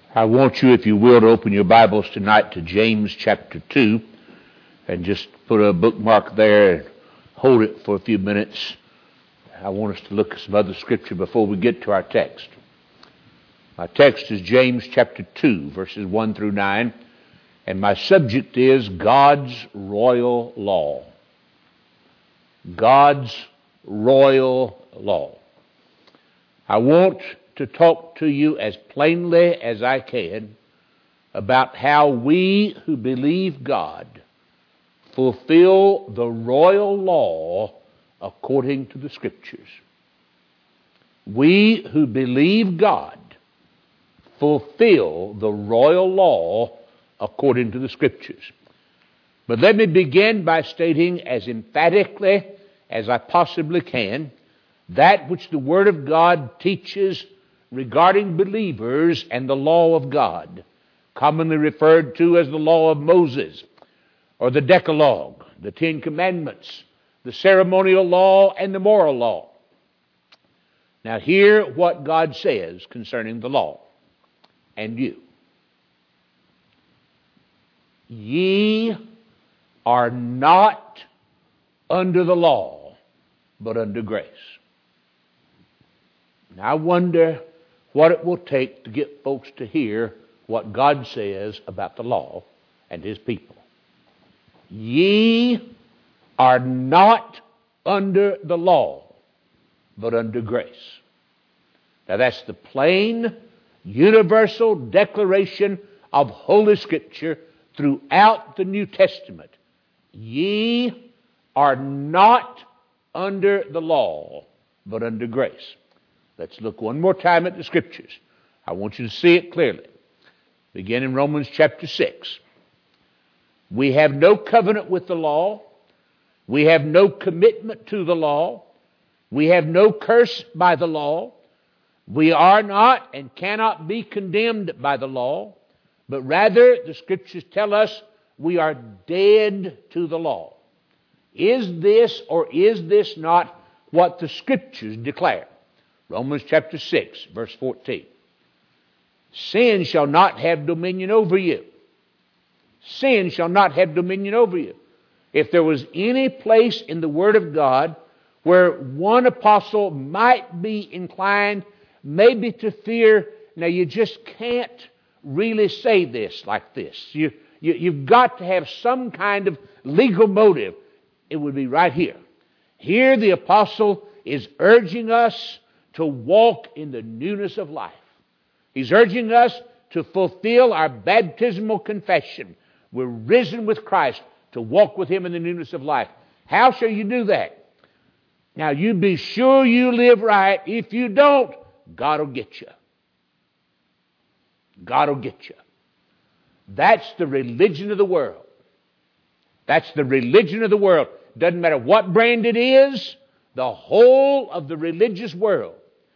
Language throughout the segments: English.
I want you, if you will, to open your Bibles tonight to James chapter 2 and just put a bookmark there and hold it for a few minutes. I want us to look at some other scripture before we get to our text. My text is James chapter 2, verses 1 through 9, and my subject is God's royal law. God's royal law. I want to talk to you as plainly as I can about how we who believe God fulfill the royal law according to the Scriptures. We who believe God fulfill the royal law according to the Scriptures. But let me begin by stating as emphatically as I possibly can that which the Word of God teaches regarding believers and the law of God, commonly referred to as the law of Moses, or the Decalogue, the Ten Commandments, the ceremonial law, and the moral law. Now hear what God says concerning the law and you. Ye are not under the law, but under grace. Now I wonder what it will take to get folks to hear what God says about the law and His people. Ye are not under the law, but under grace. Now that's the plain, universal declaration of Holy Scripture throughout the New Testament. Ye are not under the law, but under grace. Let's look one more time at the Scriptures. I want you to see it clearly. Begin in Romans chapter 6. We have no covenant with the law. We have no commitment to the law. We have no curse by the law. We are not and cannot be condemned by the law, but rather the Scriptures tell us we are dead to the law. Is this or is this not what the Scriptures declare? Romans chapter 6, verse 14. Sin shall not have dominion over you. Sin shall not have dominion over you. If there was any place in the Word of God where one apostle might be inclined maybe to fear, now you just can't really say this like this. You've got to have some kind of legal motive. It would be right here. Here the apostle is urging us to walk in the newness of life. He's urging us to fulfill our baptismal confession. We're risen with Christ to walk with Him in the newness of life. How shall you do that? Now you be sure you live right. If you don't, God will get you. God will get you. That's the religion of the world. That's the religion of the world. Doesn't matter what brand it is, the whole of the religious world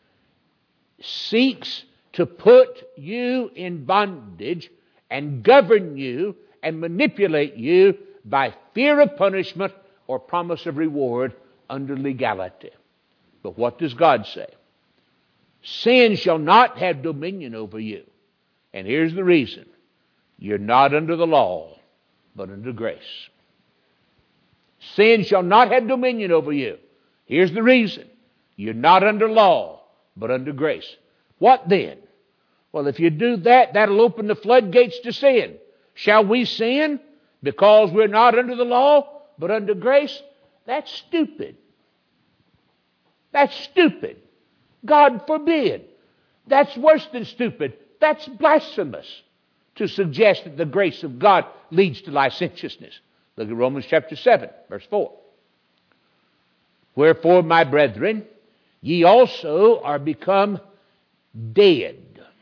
seeks to put you in bondage and govern you and manipulate you by fear of punishment or promise of reward under legality. But what does God say? Sin shall not have dominion over you. And here's the reason. You're not under the law, but under grace. Sin shall not have dominion over you. Here's the reason. You're not under law, but under grace. What then? Well, if you do that, that'll open the floodgates to sin. Shall we sin because we're not under the law, but under grace? That's stupid. That's stupid. God forbid. That's worse than stupid. That's blasphemous to suggest that the grace of God leads to licentiousness. Look at Romans chapter 7, verse 4. Wherefore, my brethren, ye also are become dead.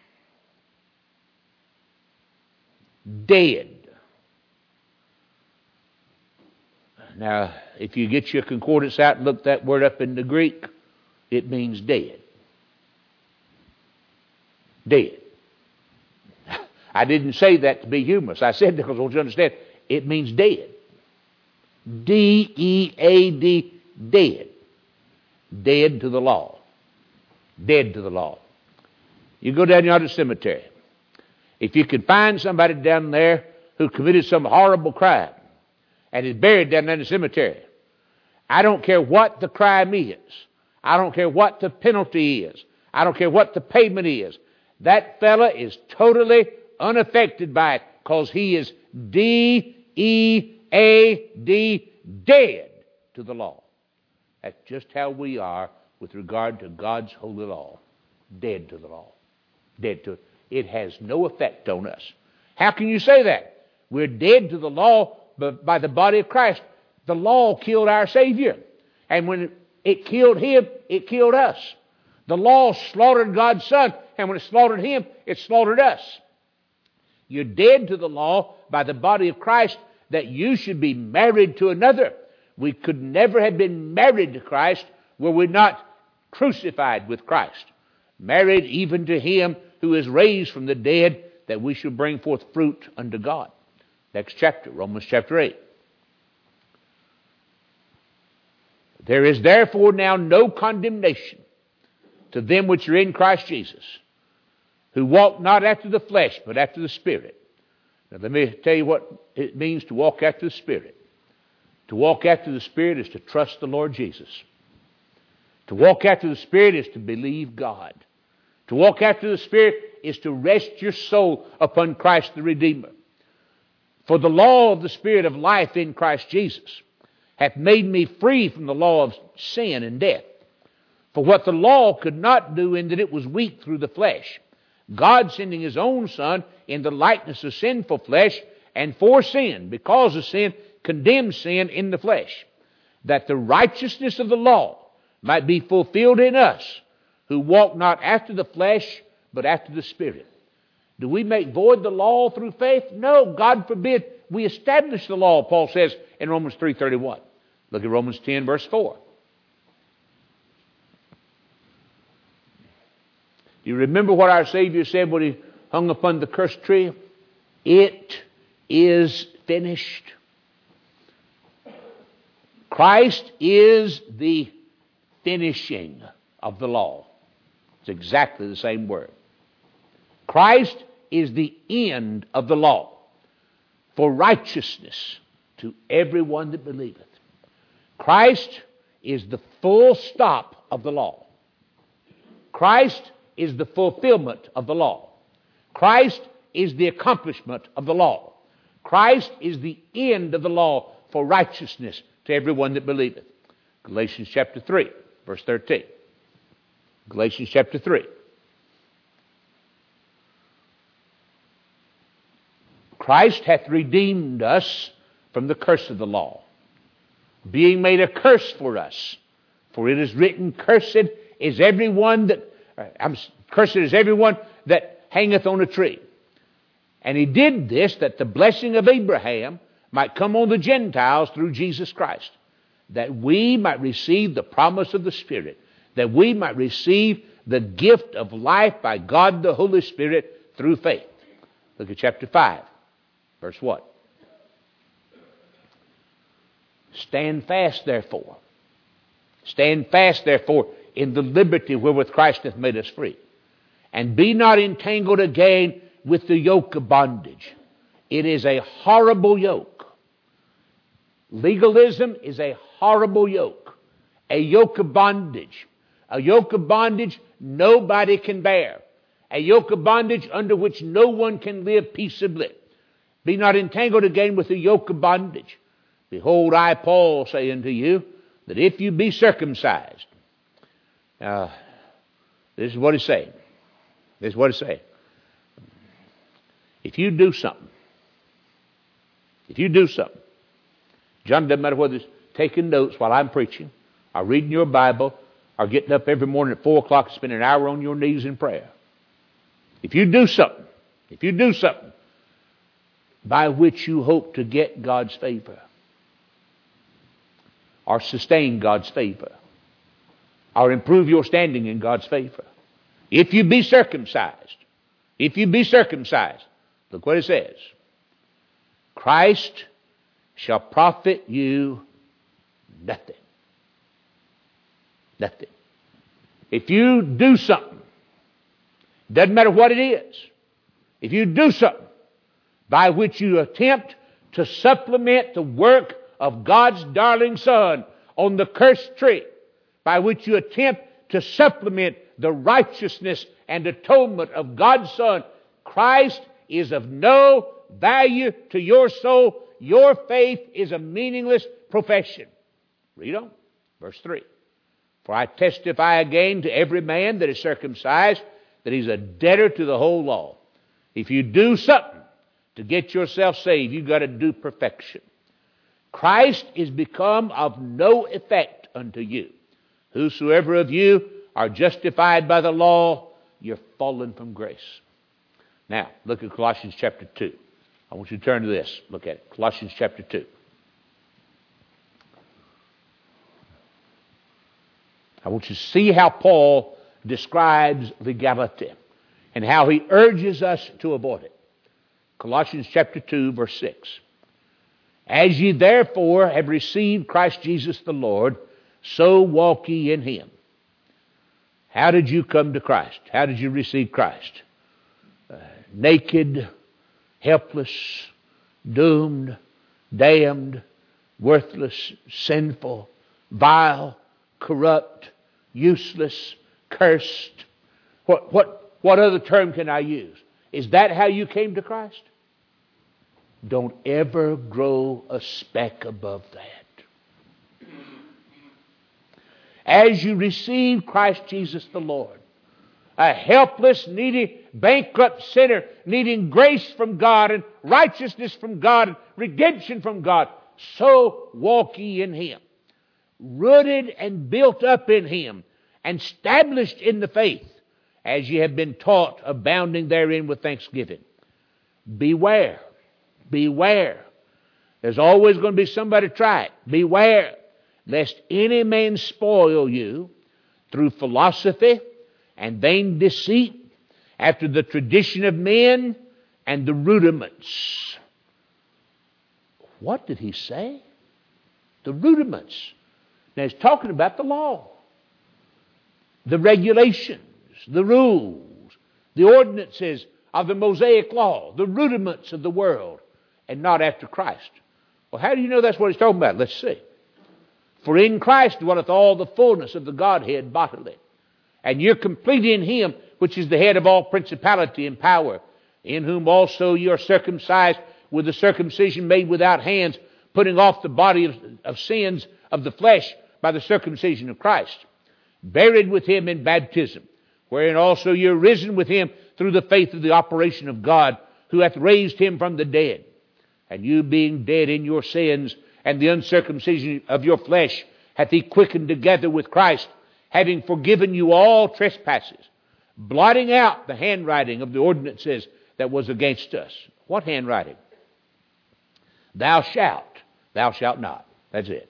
Dead. Now, if you get your concordance out and look that word up in the Greek, it means dead. Dead. I didn't say that to be humorous. I said that because I want you to understand it means dead. D-E-A-D, dead. Dead to the law. Dead to the law. You go down yonder cemetery. If you could find somebody down there who committed some horrible crime and is buried down there in the cemetery, I don't care what the crime is. I don't care what the penalty is. I don't care what the payment is. That fella is totally unaffected by it because he is D-E-A-D, dead to the law. That's just how we are with regard to God's holy law. Dead to the law. Dead to it. It has no effect on us. How can you say that? We're dead to the law by the body of Christ. The law killed our Savior. And when it killed him, it killed us. The law slaughtered God's Son. And when it slaughtered him, it slaughtered us. You're dead to the law by the body of Christ that you should be married to another. We could never have been married to Christ were we not crucified with Christ. Married even to him who is raised from the dead, that we should bring forth fruit unto God. Next chapter, Romans chapter 8. There is therefore now no condemnation to them which are in Christ Jesus, who walk not after the flesh, but after the Spirit. Now let me tell you what it means to walk after the Spirit. To walk after the Spirit is to trust the Lord Jesus. To walk after the Spirit is to believe God. To walk after the Spirit is to rest your soul upon Christ the Redeemer. For the law of the Spirit of life in Christ Jesus hath made me free from the law of sin and death. For what the law could not do in that it was weak through the flesh, God sending his own Son in the likeness of sinful flesh, and for sin, because of sin, condemned sin in the flesh, that the righteousness of the law might be fulfilled in us, who walk not after the flesh, but after the Spirit. Do we make void the law through faith? No, God forbid. We establish the law, Paul says in Romans 3:31. Look at Romans 10, verse 4. Do you remember what our Savior said when he hung upon the cursed tree? It is finished. Christ is the finishing of the law. It's exactly the same word. Christ is the end of the law for righteousness to everyone that believeth. Christ is the full stop of the law. Christ is the fulfillment of the law. Christ is the accomplishment of the law. Christ is the end of the law for righteousness to everyone that believeth. Galatians chapter 3, verse 13. Galatians chapter 3. Christ hath redeemed us from the curse of the law, being made a curse for us. For it is written, cursed is everyone that hangeth on a tree. And he did this that the blessing of Abraham might come on the Gentiles through Jesus Christ, that we might receive the promise of the Spirit, that we might receive the gift of life by God the Holy Spirit through faith. Look at chapter 5, verse 1. Stand fast, therefore. Stand fast, therefore, in the liberty wherewith Christ hath made us free. And be not entangled again with the yoke of bondage. It is a horrible yoke. Legalism is a horrible yoke. A yoke of bondage. A yoke of bondage nobody can bear. A yoke of bondage under which no one can live peaceably. Be not entangled again with the yoke of bondage. Behold, I, Paul, say unto you, that if you be circumcised. Now, this is what he's saying. This is what he's saying. If you do something, John, doesn't matter whether it's taking notes while I'm preaching, or reading your Bible, or getting up every morning at 4 o'clock and spending an hour on your knees in prayer. If you do something by which you hope to get God's favor, or sustain God's favor, or improve your standing in God's favor, if you be circumcised, look what it says. Christ shall profit you nothing. Nothing. If you do something, doesn't matter what it is, if you do something by which you attempt to supplement the work of God's darling Son on the cursed tree, by which you attempt to supplement the righteousness and atonement of God's Son, Christ is of no value to your soul. Your faith is a meaningless profession. Read on. Verse 3. For I testify again to every man that is circumcised that he's a debtor to the whole law. If you do something to get yourself saved, you've got to do perfection. Christ is become of no effect unto you. Whosoever of you are justified by the law, you're fallen from grace. Now, look at Colossians chapter 2. I want you to turn to this. Look at it. Colossians chapter 2. I want you to see how Paul describes legality and how he urges us to avoid it. Colossians chapter 2, verse 6. As ye therefore have received Christ Jesus the Lord, so walk ye in him. How did you come to Christ? How did you receive Christ? Naked, helpless, doomed, damned, worthless, sinful, vile, corrupt, useless, cursed. What other term can I use? Is that how you came to Christ? Don't ever grow a speck above that. As you receive Christ Jesus the Lord, a helpless, needy, bankrupt sinner needing grace from God and righteousness from God and redemption from God, so walk ye in him, rooted and built up in him, and established in the faith, as ye have been taught, abounding therein with thanksgiving. Beware. Beware. There's always going to be somebody try it. Beware, lest any man spoil you through philosophy and vain deceit, after the tradition of men and the rudiments. What did he say? The rudiments. Now he's talking about the law, the regulations, the rules, the ordinances of the Mosaic law, the rudiments of the world, and not after Christ. Well, how do you know that's what he's talking about? Let's see. For in Christ dwelleth all the fullness of the Godhead bodily. And you're complete in him, which is the head of all principality and power, in whom also you are circumcised with the circumcision made without hands, putting off the body of sins of the flesh by the circumcision of Christ, buried with him in baptism, wherein also you're risen with him through the faith of the operation of God, who hath raised him from the dead. And you being dead in your sins and the uncircumcision of your flesh, hath he quickened together with Christ, having forgiven you all trespasses, blotting out the handwriting of the ordinances that was against us. What handwriting? Thou shalt not. That's it.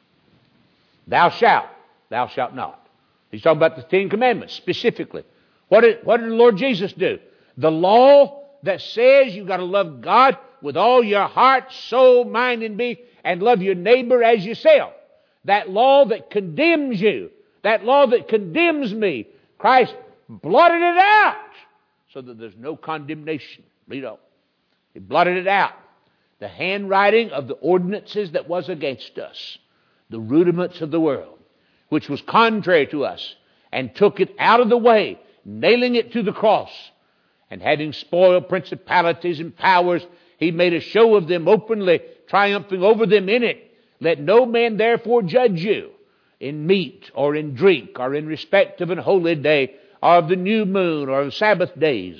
Thou shalt not. He's talking about the Ten Commandments specifically. What did the Lord Jesus do? The law that says you've got to love God with all your heart, soul, mind, and being, and love your neighbor as yourself. That law that condemns you, that law that condemns me, Christ blotted it out so that there's no condemnation. Read on. He blotted it out. The handwriting of the ordinances that was against us, the rudiments of the world, which was contrary to us, and took it out of the way, nailing it to the cross. And having spoiled principalities and powers, he made a show of them openly, triumphing over them in it. Let no man therefore judge you in meat or in drink or in respect of an holy day or of the new moon or of Sabbath days.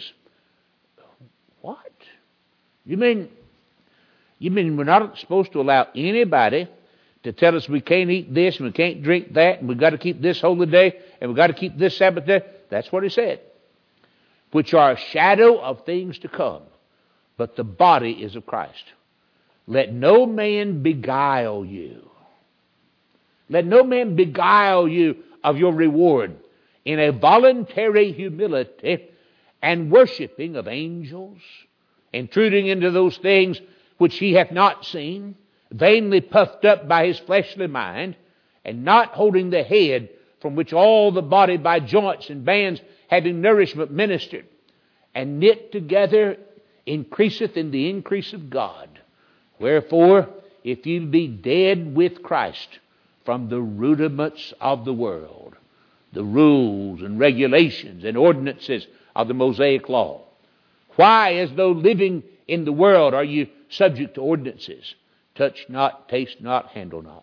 What? You mean we're not supposed to allow anybody to tell us we can't eat this and we can't drink that and we've got to keep this holy day and we've got to keep this Sabbath day? That's what he said. Which are a shadow of things to come, but the body is of Christ. Let no man beguile you. Let no man beguile you of your reward in a voluntary humility and worshiping of angels, intruding into those things which he hath not seen, vainly puffed up by his fleshly mind, and not holding the head, from which all the body by joints and bands having nourishment ministered, and knit together increaseth in the increase of God. Wherefore, if you be dead with Christ from the rudiments of the world, the rules and regulations and ordinances of the Mosaic law, why, as though living in the world, are you subject to ordinances? Touch not, taste not, handle not.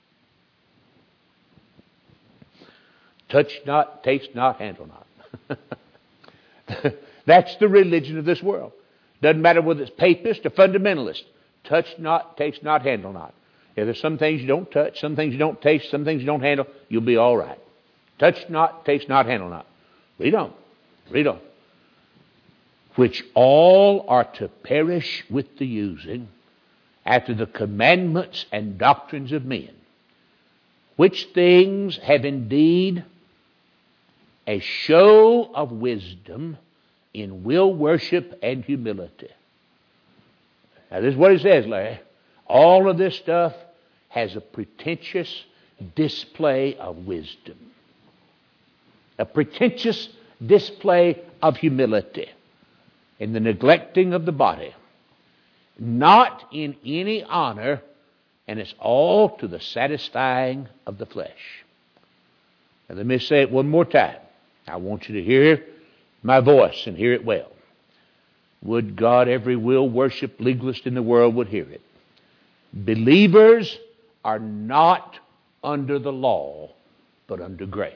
Touch not, taste not, handle not. That's the religion of this world. Doesn't matter whether it's papist or fundamentalist. Touch not, taste not, handle not. If there's some things you don't touch, some things you don't taste, some things you don't handle, you'll be all right. Touch not, taste not, handle not. Read on. Read on. Which all are to perish with the using, after the commandments and doctrines of men, which things have indeed a show of wisdom in will worship and humility. Now this is what it says, Larry. All of this stuff has a pretentious display of wisdom. A pretentious display of humility in the neglecting of the body. Not in any honor, and it's all to the satisfying of the flesh. And let me say it one more time. I want you to hear my voice and hear it well. Would God every will worship legalist in the world would hear it. Believers are not under the law, but under grace.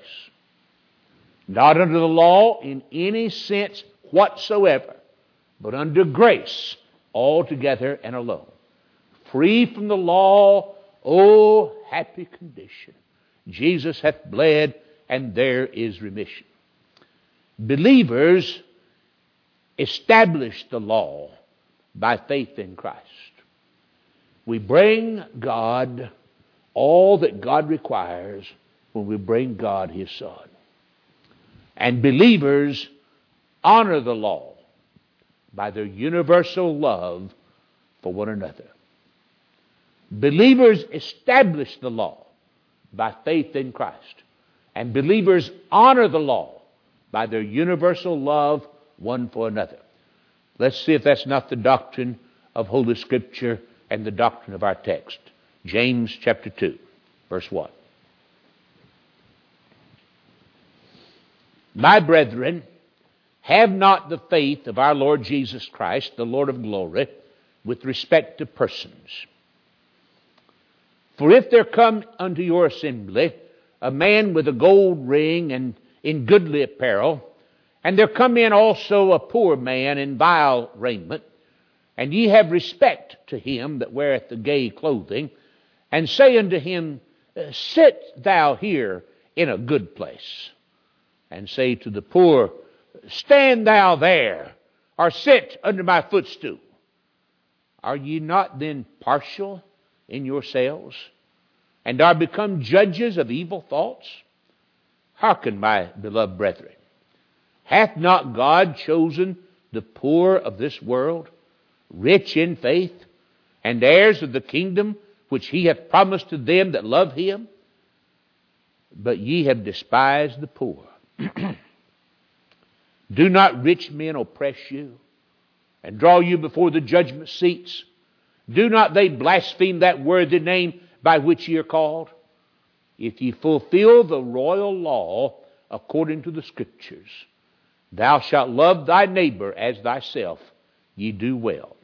Not under the law in any sense whatsoever, but under grace altogether and alone. Free from the law, oh, happy condition. Jesus hath bled, and there is remission. Believers establish the law by faith in Christ. We bring God all that God requires when we bring God His Son. And believers honor the law by their universal love for one another. Believers establish the law by faith in Christ. And believers honor the law by their universal love one for another. Let's see if that's not the doctrine of Holy Scripture and the doctrine of our text. James chapter 2, verse 1. My brethren, have not the faith of our Lord Jesus Christ, the Lord of glory, with respect to persons. For if there come unto your assembly a man with a gold ring and in goodly apparel, and there come in also a poor man in vile raiment, and ye have respect to him that weareth the gay clothing, and say unto him, sit thou here in a good place, and say to the poor, stand thou there, or sit under my footstool. Are ye not then partial in yourselves, and are become judges of evil thoughts? Hearken, my beloved brethren. Hath not God chosen the poor of this world, rich in faith, and heirs of the kingdom which He hath promised to them that love Him? But ye have despised the poor. Do not rich men oppress you, and draw you before the judgment seats? Do not they blaspheme that worthy name by which ye are called? If ye fulfill the royal law according to the Scriptures, thou shalt love thy neighbor as thyself, ye do well.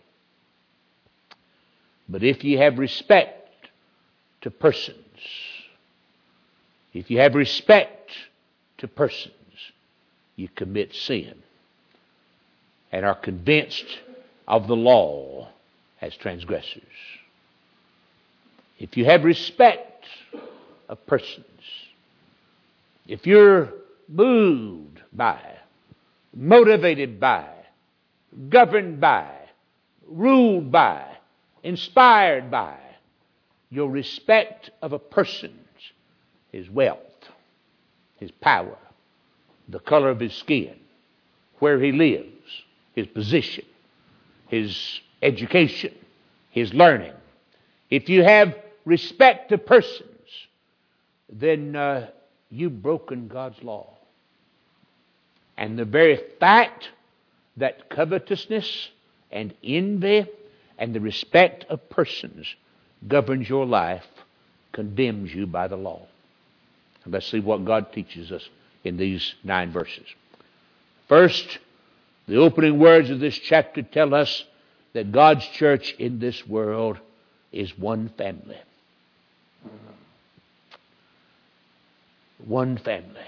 But if ye have respect to persons, if you have respect to persons, you commit sin and are convinced of the law as transgressors. If you have respect of persons, if you're moved by, motivated by, governed by, ruled by, inspired by your respect of a person's, his wealth, his power, the color of his skin, where he lives, his position, his education, his learning. If you have respect to persons, then you've broken God's law. And the very fact that covetousness and envy and the respect of persons governs your life, condemns you by the law. And let's see what God teaches us in these 9 verses. First, the opening words of this chapter tell us that God's church in this world is one family. One family.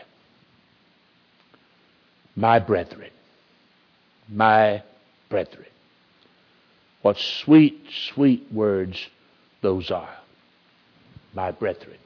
My brethren. My brethren. What sweet, sweet words those are. My brethren.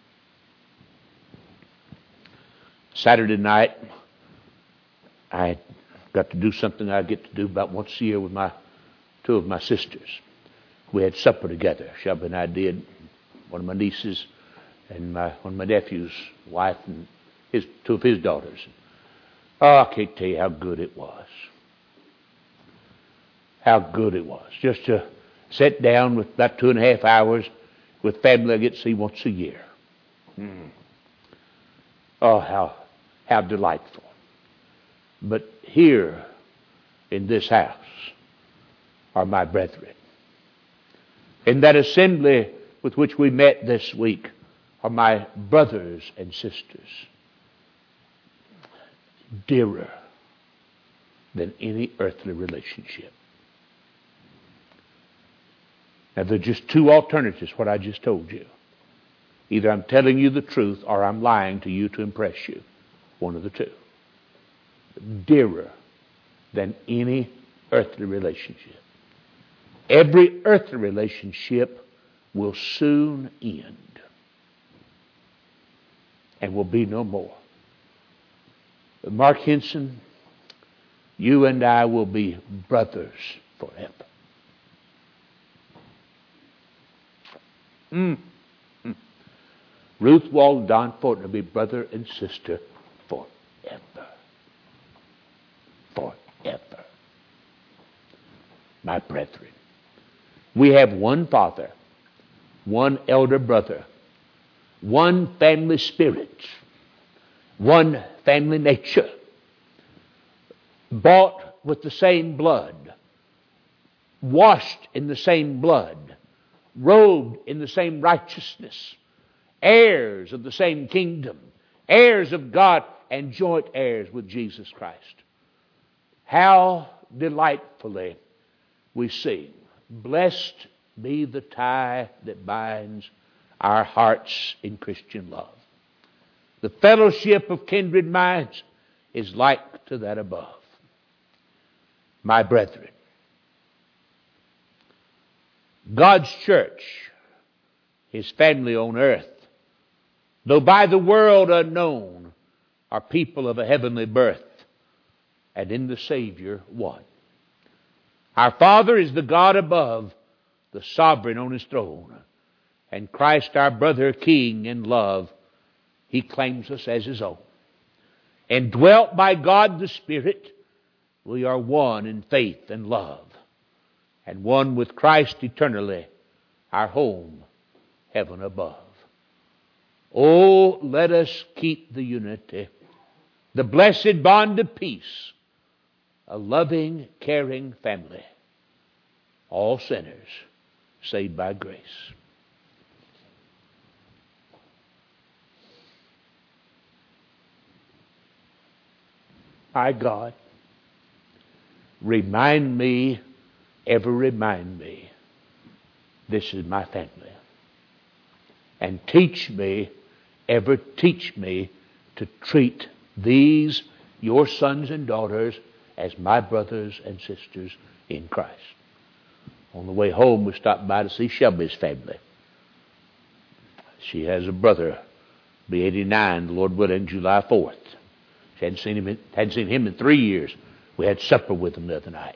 Saturday night, I got to do something I get to do about once a year with 2 of my sisters. We had supper together. Shelby and I did. One of my nieces and one of my nephew's wife and 2 of his daughters. Oh, I can't tell you how good it was. How good it was. Just to sit down with about 2.5 hours with family I get to see once a year. Oh, how delightful. But here in this house are my brethren. In that assembly with which we met this week are my brothers and sisters, dearer than any earthly relationship. Now, there are just 2 alternatives, what I just told you. Either I'm telling you the truth or I'm lying to you to impress you. One of the 2. Dearer than any earthly relationship. Every earthly relationship will soon end and will be no more. But Mark Henson, you and I will be brothers forever. Ruth Wald, Don Fortner will be brother and sister forever. Forever. My brethren. We have one Father, one elder brother, one family spirit, one family nature, bought with the same blood, washed in the same blood, robed in the same righteousness, heirs of the same kingdom, heirs of God, and joint heirs with Jesus Christ. How delightfully we sing, "Blessed be the tie that binds our hearts in Christian love. The fellowship of kindred minds is like to that above." My brethren, God's church, His family on earth, though by the world unknown, are people of a heavenly birth, and in the Savior one. Our Father is the God above, the sovereign on His throne, and Christ our brother King in love, He claims us as His own. And dwelt by God the Spirit, we are one in faith and love, and one with Christ eternally, our home, heaven above. Oh, let us keep the unity, the blessed bond of peace, a loving, caring family, all sinners saved by grace. My God, remind me, ever remind me, this is my family. And teach me, ever teach me to treat these, your sons and daughters, as my brothers and sisters in Christ. On the way home, we stopped by to see Shelby's family. She has a brother, be 89, the Lord willing, July 4th. She hadn't seen him in 3 years. We had supper with him the other night.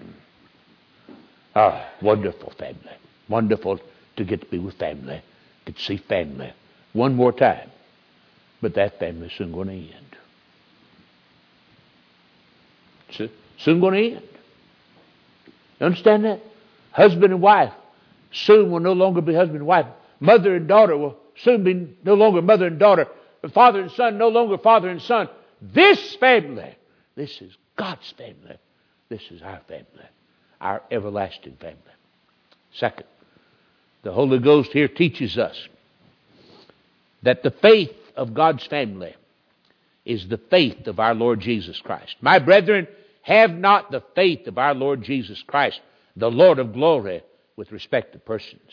Ah, wonderful family. Wonderful to get to be with family. Get to see family one more time. But that family's soon going to end. Soon going to end. You understand that? Husband and wife soon will no longer be husband and wife. Mother and daughter will soon be no longer mother and daughter. Father and son no longer father and son. This family, this is God's family, This is our family, our everlasting family. Second, the Holy Ghost here teaches us that the faith of God's family is the faith of our Lord Jesus Christ. My brethren, have not the faith of our Lord Jesus Christ, the Lord of glory, with respect to persons.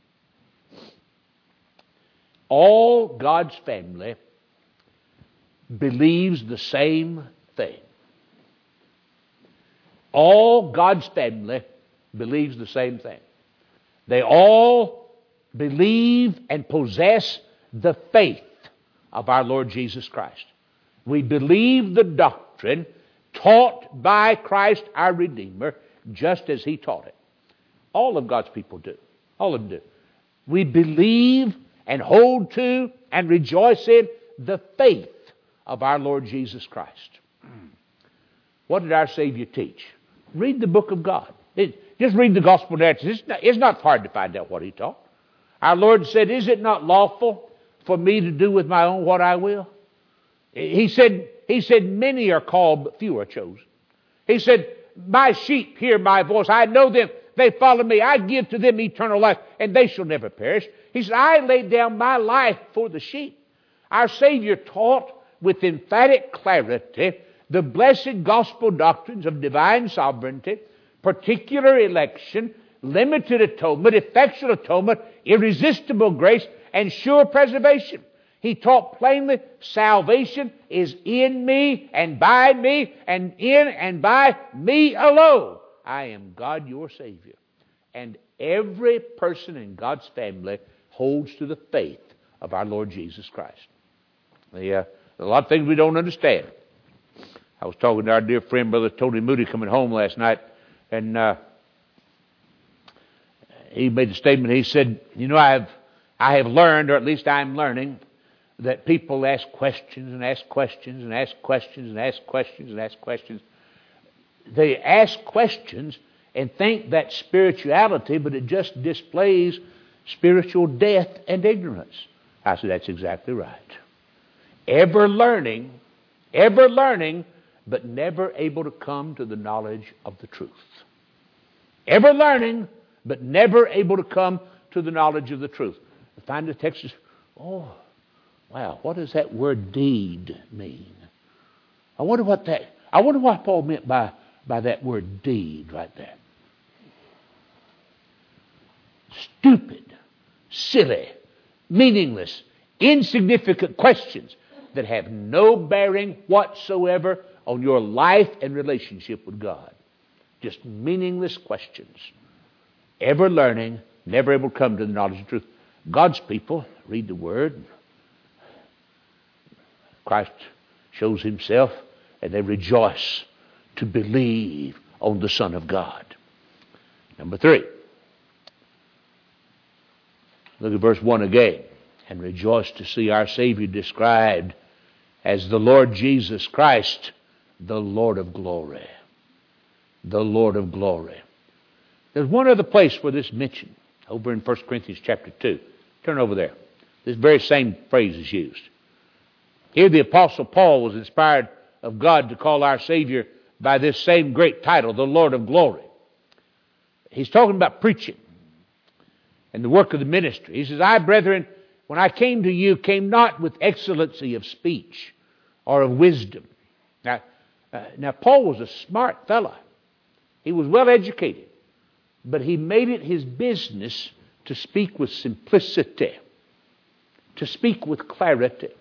All God's family believes the same thing. All God's family believes the same thing. They all believe and possess the faith of our Lord Jesus Christ. We believe the doctrine taught by Christ our Redeemer just as He taught it. All of God's people do. All of them do. We believe and hold to and rejoice in the faith of our Lord Jesus Christ. What did our Savior teach? Read the book of God. Just read the gospel narratives. It's not hard to find out what He taught. Our Lord said, "Is it not lawful for me to do with my own what I will?" He said, "Many are called, but few are chosen." He said, "My sheep hear my voice. I know them. They follow me. I give to them eternal life, and they shall never perish." He said, "I laid down my life for the sheep." Our Savior taught with emphatic clarity the blessed gospel doctrines of divine sovereignty, particular election, limited atonement, effectual atonement, irresistible grace, and sure preservation. He taught plainly, salvation is in me and by me and in and by me alone. I am God your Savior. And every person in God's family holds to the faith of our Lord Jesus Christ. A lot of things we don't understand. I was talking to our dear friend, Brother Tony Moody, coming home last night, and he made a statement. He said, I have learned, or at least I'm learning, that people ask questions and ask questions and ask questions and ask questions and ask questions. They ask questions and think that's spirituality, but it just displays spiritual death and ignorance. I said, that's exactly right. Ever learning, but never able to come to the knowledge of the truth. Ever learning, but never able to come to the knowledge of the truth. I find the text is, oh, wow, what does that word deed mean? I wonder what Paul meant by that word deed right there. Stupid, silly, meaningless, insignificant questions that have no bearing whatsoever on your life and relationship with God. Just meaningless questions. Ever learning, never able to come to the knowledge of the truth. God's people read the Word. Christ shows Himself, and they rejoice to believe on the Son of God. Number 3. Look at verse 1 again. And rejoice to see our Savior described as the Lord Jesus Christ, the Lord of glory. The Lord of glory. There's one other place where this is mentioned, over in 1 Corinthians chapter 2. Turn over there. This very same phrase is used. Here the Apostle Paul was inspired of God to call our Savior by this same great title, the Lord of glory. He's talking about preaching and the work of the ministry. He says, I, brethren, when I came to you, came not with excellency of speech or of wisdom. Now Paul was a smart fellow. He was well educated. But he made it his business to speak with simplicity, to speak with clarity.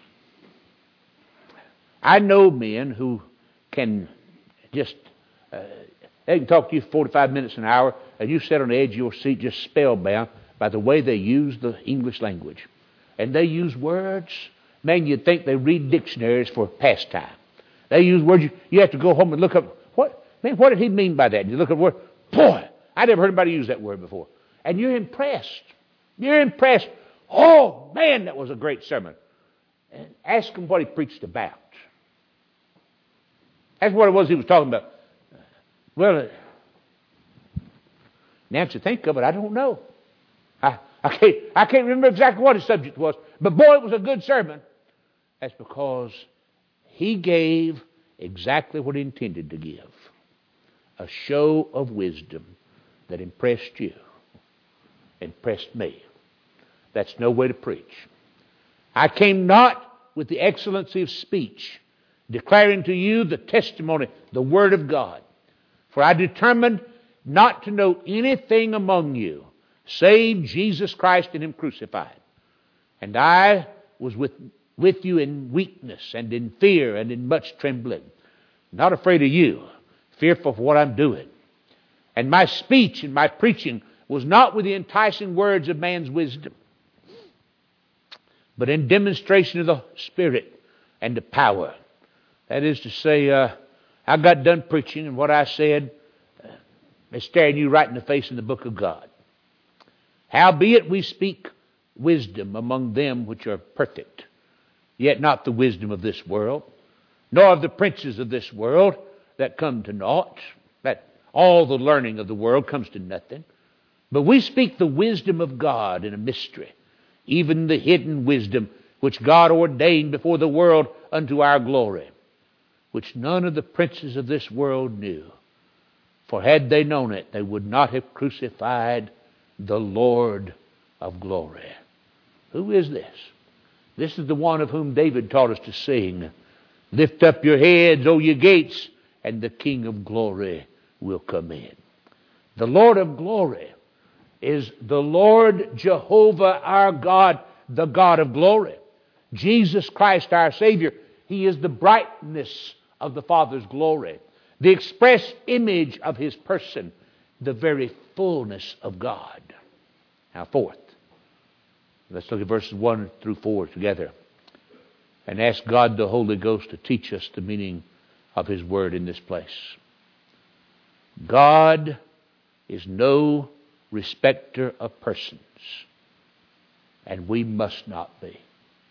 I know men who can just, they can talk to you for 45 minutes, an hour, and you sit on the edge of your seat just spellbound by the way they use the English language. And they use words, man, you'd think they read dictionaries for pastime. They use words, you have to go home and look up, what did he mean by that? And you look at the word, boy, I never heard anybody use that word before. And you're impressed. You're impressed. Oh, man, that was a great sermon. And ask him what he preached about. That's what it was he was talking about. Well, now to think of it, I don't know. I can't remember exactly what his subject was. But boy, it was a good sermon. That's because he gave exactly what he intended to give. a show of wisdom that impressed you, impressed me. That's no way to preach. I came not with the excellency of speech, declaring to you the testimony, the Word of God. For I determined not to know anything among you, save Jesus Christ and Him crucified. And I was with you in weakness and in fear and in much trembling. Not afraid of you, fearful for what I'm doing. And my speech and my preaching was not with the enticing words of man's wisdom, but in demonstration of the Spirit and the power. That is to say, I got done preaching, and what I said is staring you right in the face in the book of God. Howbeit we speak wisdom among them which are perfect, yet not the wisdom of this world, nor of the princes of this world that come to naught, that all the learning of the world comes to nothing. But we speak the wisdom of God in a mystery, even the hidden wisdom which God ordained before the world unto our glory, which none of the princes of this world knew. For had they known it, they would not have crucified the Lord of glory. Who is this? This is the one of whom David taught us to sing, lift up your heads, O ye gates, and the King of glory will come in. The Lord of glory is the Lord Jehovah our God, the God of glory. Jesus Christ our Savior, He is the brightness of the Father's glory, the express image of His person, the very fullness of God. Now, fourth, let's look at verses 1 through 4 together and ask God the Holy Ghost to teach us the meaning of His Word in this place. God is no respecter of persons, and we must not be.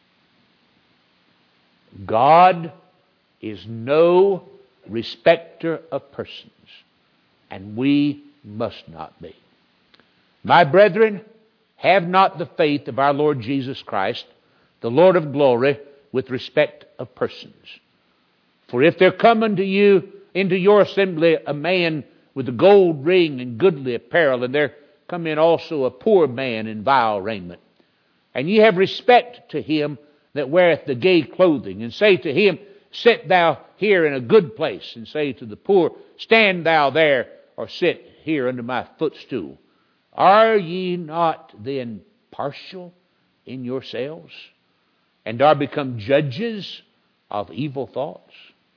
God is no respecter of persons, and we must not be. My brethren, have not the faith of our Lord Jesus Christ, the Lord of glory, with respect of persons. For if there come unto you into your assembly a man with a gold ring and goodly apparel, and there come in also a poor man in vile raiment, and ye have respect to him that weareth the gay clothing, and say to him, sit thou here in a good place, and say to the poor, stand thou there, or sit here under my footstool. Are ye not then partial in yourselves, and are become judges of evil thoughts?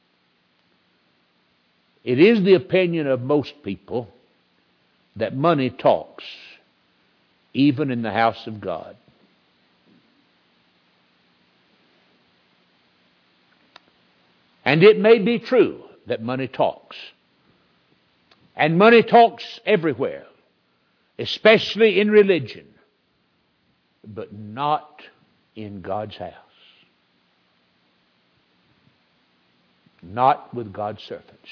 It is the opinion of most people that money talks, even in the house of God. And it may be true that money talks. And money talks everywhere, especially in religion, but not in God's house. Not with God's servants.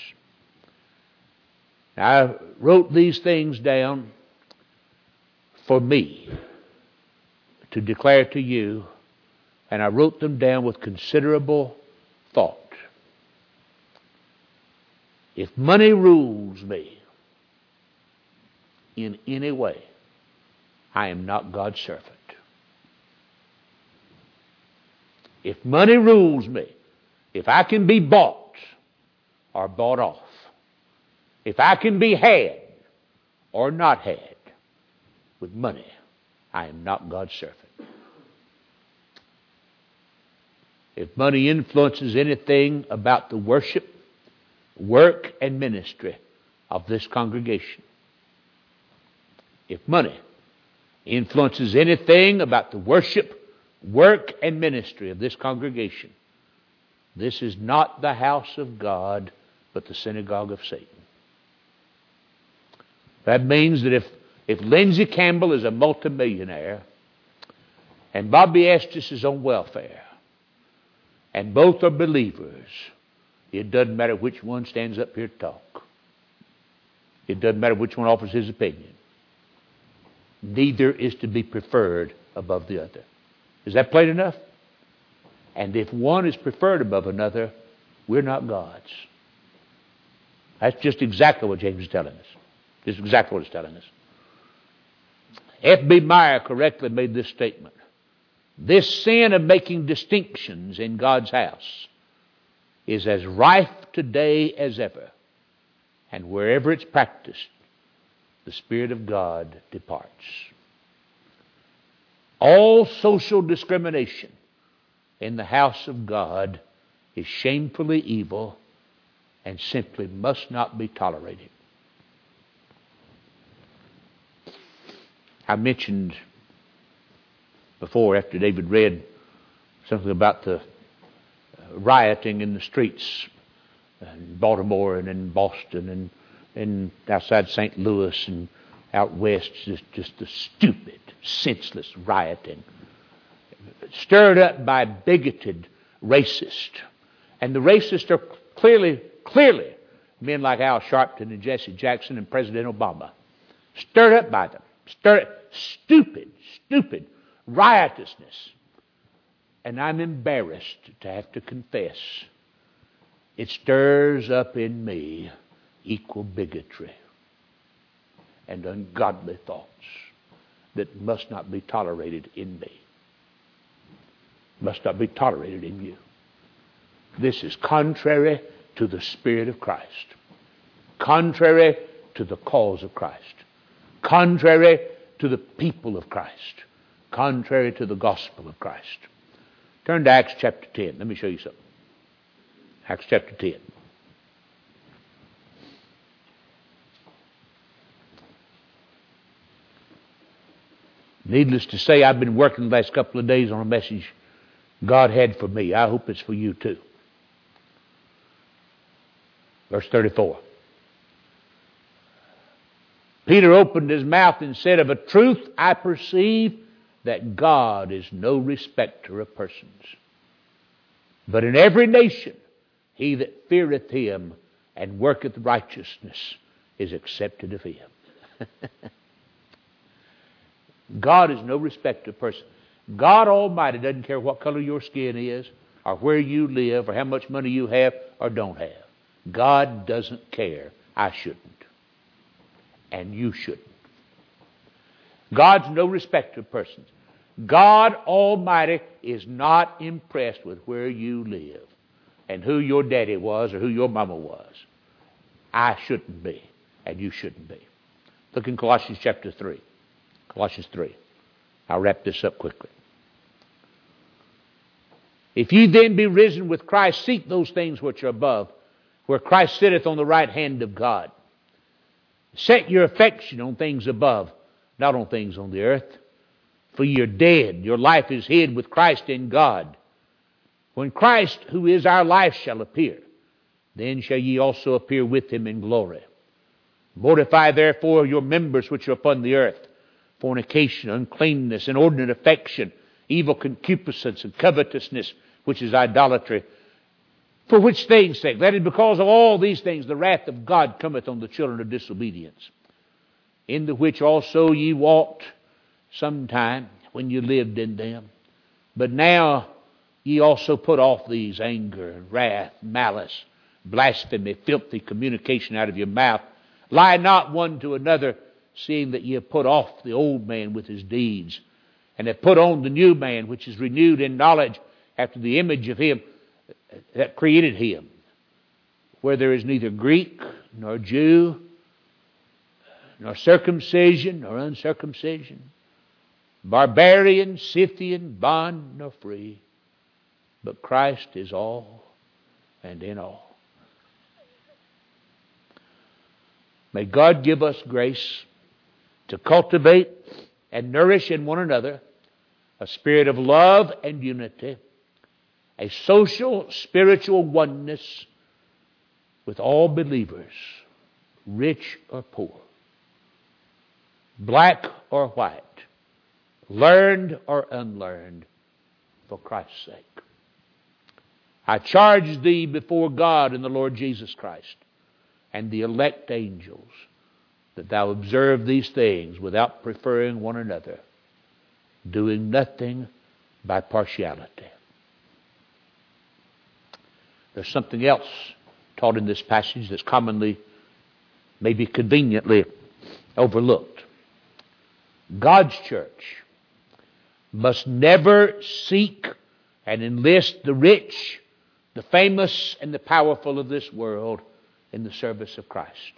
Now, I wrote these things down for me to declare to you, and I wrote them down with considerable thought. If money rules me in any way, I am not God's servant. If money rules me, if I can be bought or bought off, if I can be had or not had with money, I am not God's servant. If money influences anything about the worship, work, and ministry of this congregation, if money influences anything about the worship, work, and ministry of this congregation, this is not the house of God, but the synagogue of Satan. That means that if Lindsay Campbell is a multimillionaire and Bobby Estes is on welfare, and both are believers, it doesn't matter which one stands up here to talk. It doesn't matter which one offers his opinion. Neither is to be preferred above the other. Is that plain enough? And if one is preferred above another, we're not God's. That's just exactly what James is telling us. Just exactly what it's telling us. F.B. Meyer correctly made this statement. This sin of making distinctions in God's house is as rife today as ever. And wherever it's practiced, the Spirit of God departs. All social discrimination in the house of God is shamefully evil and simply must not be tolerated. I mentioned before, after David read something about the rioting in the streets in Baltimore and in Boston and outside St. Louis and out west, just the stupid, senseless rioting, stirred up by bigoted racists. And the racists are clearly men like Al Sharpton and Jesse Jackson and President Obama, stirred up by them. Stupid riotousness. And I'm embarrassed to have to confess, it stirs up in me equal bigotry and ungodly thoughts that must not be tolerated in me. Must not be tolerated in you. This is contrary to the Spirit of Christ. Contrary to the cause of Christ. Contrary to the people of Christ. Contrary to the gospel of Christ. Turn to Acts chapter 10. Let me show you something. Acts chapter 10. Needless to say, I've been working the last couple of days on a message God had for me. I hope it's for you too. Verse 34. Peter opened his mouth and said, of a truth I perceive that God is no respecter of persons. But in every nation he that feareth him and worketh righteousness is accepted of him. God is no respecter of persons. God Almighty doesn't care what color your skin is, or where you live, or how much money you have or don't have. God doesn't care. I shouldn't. And you shouldn't. God's no respecter of persons. God Almighty is not impressed with where you live and who your daddy was or who your mama was. I shouldn't be, and you shouldn't be. Look in Colossians chapter 3. Colossians 3. I'll wrap this up quickly. If ye then be risen with Christ, seek those things which are above, where Christ sitteth on the right hand of God. Set your affection on things above, not on things on the earth. For ye are dead, your life is hid with Christ in God. When Christ, who is our life, shall appear, then shall ye also appear with him in glory. Mortify therefore your members which are upon the earth, fornication, uncleanness, inordinate affection, evil concupiscence, and covetousness, which is idolatry. For which things' sake? That is because of all these things the wrath of God cometh on the children of disobedience, in the which also ye walked sometime when you lived in them. But now ye also put off these: anger, wrath, malice, blasphemy, filthy communication out of your mouth. Lie not one to another, seeing that ye have put off the old man with his deeds, and have put on the new man, which is renewed in knowledge after the image of him that created him, where there is neither Greek nor Jew, nor circumcision nor uncircumcision, barbarian, Scythian, bond nor free, but Christ is all and in all. May God give us grace to cultivate and nourish in one another a spirit of love and unity, a social, spiritual oneness with all believers, rich or poor, black or white, learned or unlearned, for Christ's sake. I charge thee before God and the Lord Jesus Christ and the elect angels that thou observe these things without preferring one another, doing nothing by partiality. There's something else taught in this passage that's commonly may be conveniently overlooked. God's church must never seek and enlist the rich, the famous, and the powerful of this world in the service of Christ.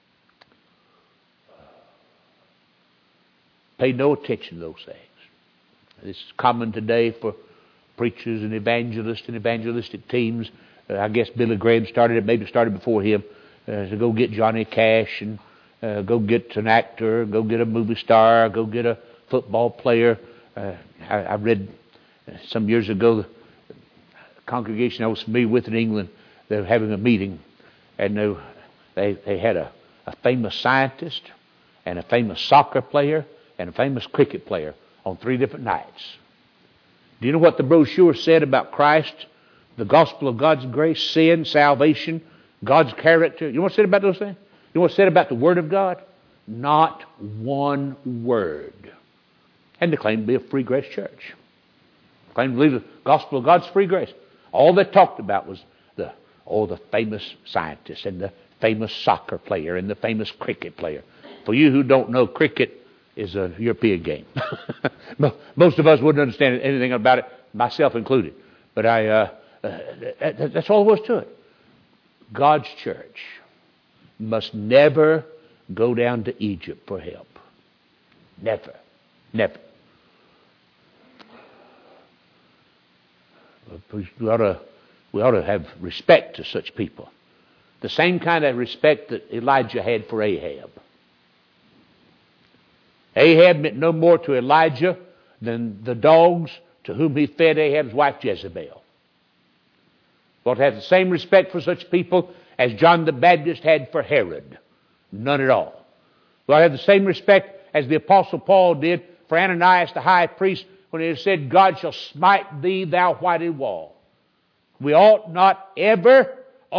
Pay no attention to those things. This is common today for preachers and evangelists and evangelistic teams. I guess Billy Graham started it, maybe started before him, to go get Johnny Cash and go get an actor, go get a movie star, go get a football player. I read some years ago, the congregation I was familiar with in England, they were having a meeting, and they had a famous scientist and a famous soccer player and a famous cricket player on 3 different nights. Do you know what the brochure said about Christ, the gospel of God's grace, sin, salvation, God's character? You know what it said about those things? You know what it said about the Word of God? Not one word. And they claimed to be a free grace church. Claimed to believe the gospel of God's free grace. All they talked about was the famous scientist and the famous soccer player and the famous cricket player. For you who don't know, cricket is a European game. Most of us wouldn't understand anything about it, myself included. But that's all there was to it. God's church must never go down to Egypt for help. Never. Never. We ought to have respect to such people. The same kind of respect that Elijah had for Ahab. Ahab meant no more to Elijah than the dogs to whom he fed Ahab's wife Jezebel. We ought to have the same respect for such people as John the Baptist had for Herod. None at all. We ought to have the same respect as the Apostle Paul did for Ananias the high priest when he said, God shall smite thee, thou whited wall. We ought not ever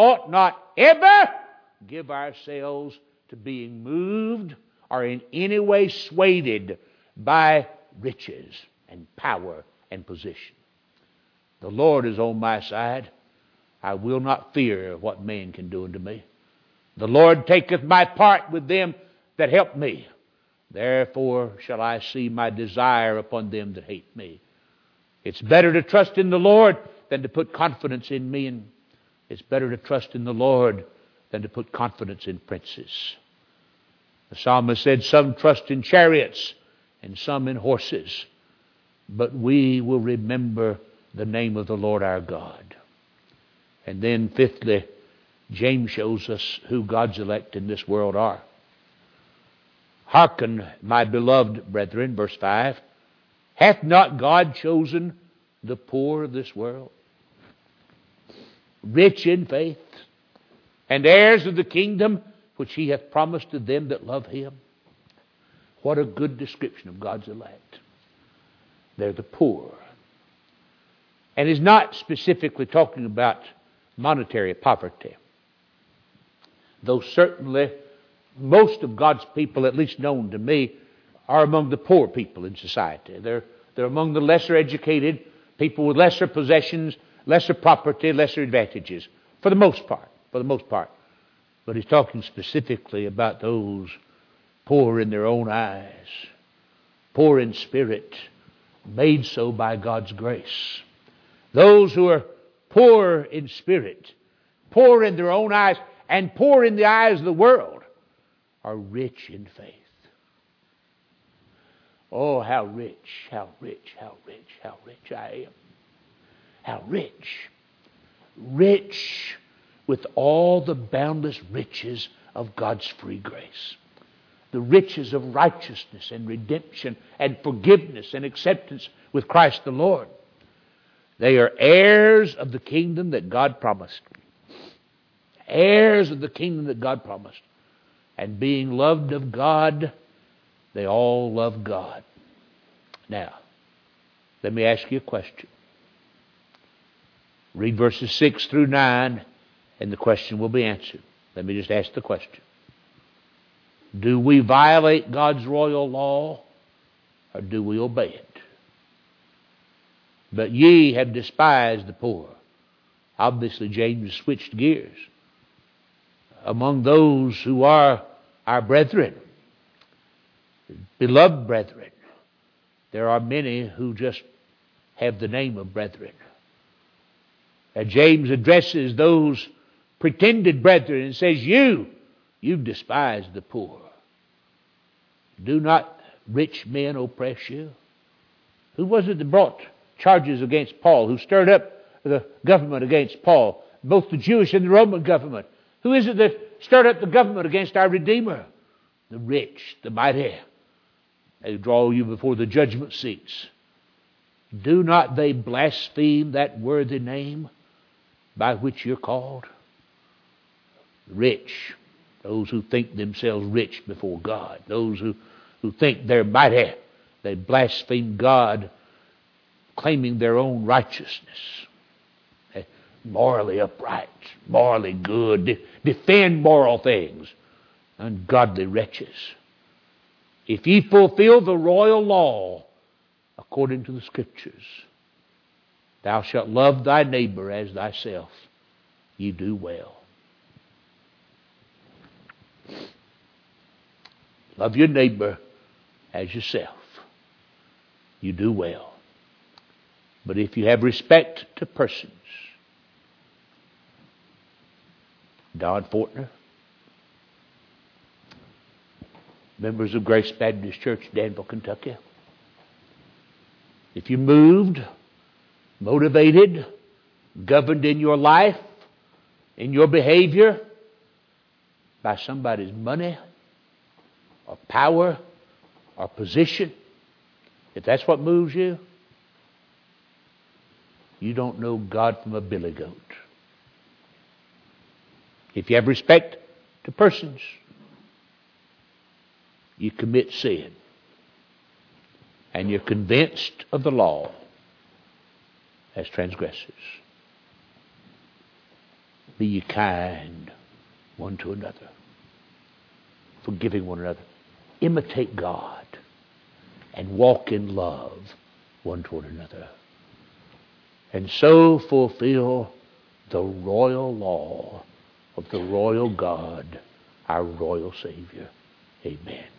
give ourselves to being moved or in any way swayed by riches and power and position. The Lord is on my side. I will not fear what man can do unto me. The Lord taketh my part with them that help me. Therefore shall I see my desire upon them that hate me. It's better to trust in the Lord than to put confidence in me, and it's better to trust in the Lord than to put confidence in princes. The psalmist said, some trust in chariots and some in horses, but we will remember the name of the Lord our God. And then fifthly, James shows us who God's elect in this world are. Hearken, my beloved brethren, verse 5, hath not God chosen the poor of this world, rich in faith, and heirs of the kingdom which he hath promised to them that love him? What a good description of God's elect. They're the poor. And he's not specifically talking about monetary poverty, though certainly most of God's people, at least known to me, are among the poor people in society. They're among the lesser educated, people with lesser possessions, lesser property, lesser advantages, for the most part. But he's talking specifically about those poor in their own eyes, poor in spirit, made so by God's grace. Those who are poor in spirit, poor in their own eyes, and poor in the eyes of the world, are rich in faith. Oh, how rich I am. How rich. Rich with all the boundless riches of God's free grace. The riches of righteousness and redemption and forgiveness and acceptance with Christ the Lord. They are heirs of the kingdom that God promised. Heirs of the kingdom that God promised. And being loved of God, they all love God. Now, let me ask you a question. Read verses 6 through 9, and the question will be answered. Let me just ask the question. Do we violate God's royal law, or do we obey it? But ye have despised the poor. Obviously, James switched gears. Among those who are our brethren, beloved brethren. There are many who just have the name of brethren. And James addresses those pretended brethren and says, you despise the poor. Do not rich men oppress you? Who was it that brought charges against Paul, who stirred up the government against Paul, both the Jewish and the Roman government? Who is it that stirred up the government against our Redeemer? The rich, the mighty. They draw you before the judgment seats. Do not they blaspheme that worthy name by which you're called? Rich, those who think themselves rich before God, those who think they're mighty, they blaspheme God, claiming their own righteousness. They're morally upright, morally good, defend moral things. Ungodly wretches. If ye fulfill the royal law according to the Scriptures, thou shalt love thy neighbor as thyself, ye do well. Love your neighbor as yourself, you do well. But if you have respect to persons, Don Fortner, members of Grace Baptist Church, Danville, Kentucky, if you moved, motivated, governed in your life, in your behavior by somebody's money or power or position, if that's what moves you, you don't know God from a billy goat. If you have respect to persons, you commit sin. And you're convinced of the law as transgressors. Be ye kind one to another, forgiving one another. Imitate God and walk in love one toward another. And so fulfill the royal law of the royal God, our royal Savior. Amen.